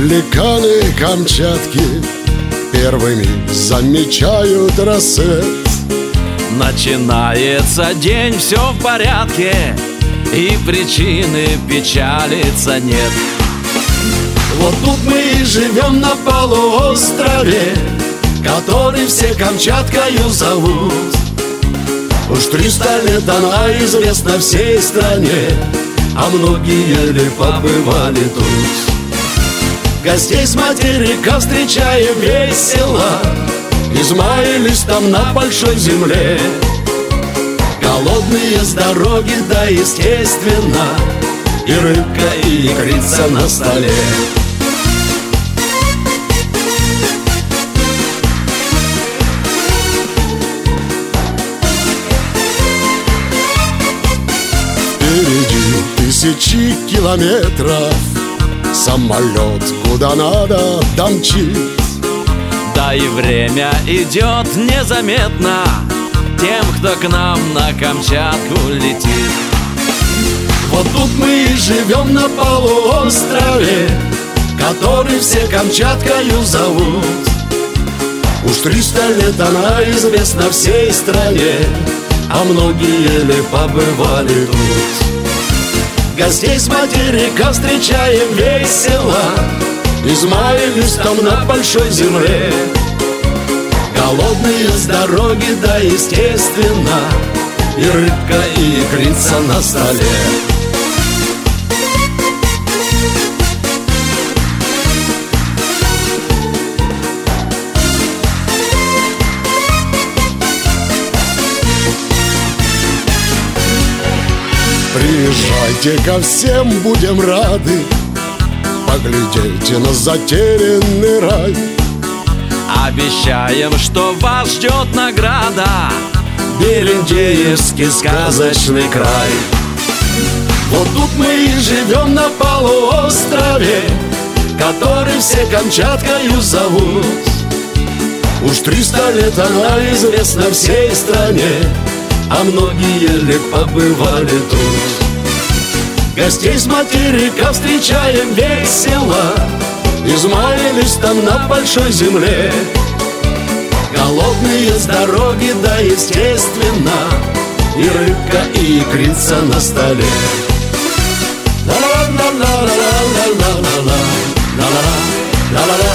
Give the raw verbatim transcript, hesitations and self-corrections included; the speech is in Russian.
Великаны Камчатки первыми замечают рассвет. Начинается день, все в порядке, и причины печалиться нет. Вот тут мы и живем на полуострове, который все Камчаткою зовут. Уж триста лет она известна всей стране, а многие ли побывали тут. Гостей с материка встречаем весело, измаялись там на большой земле. Голодные с дороги, да естественно, и рыбка, и икрица на столе. Впереди тысячи километров, самолет куда надо домчит. Да и время идет незаметно тем, кто к нам на Камчатку летит. Вот тут мы и живем на полуострове, который все Камчаткою зовут. Уж триста лет она известна всей стране, а многие ли побывали тут. Гостей с материка встречаем весело, измаялись там на большой земле. Голодные с дороги, да естественно, и рыбка, и икрица на столе. Приезжайте ко всем, будем рады, поглядите на затерянный рай. Обещаем, что вас ждет награда, Берендеевский сказочный край. Вот тут мы и живем на полуострове, который все Камчаткою зовут. Уж триста лет она известна всей стране, а многие ли побывали тут. Гостей с материка встречаем весело, измаялись там на большой земле. Голодные с дороги, да естественно, и рыбка, и икрица на столе. La la la la la la la la la la la la la la.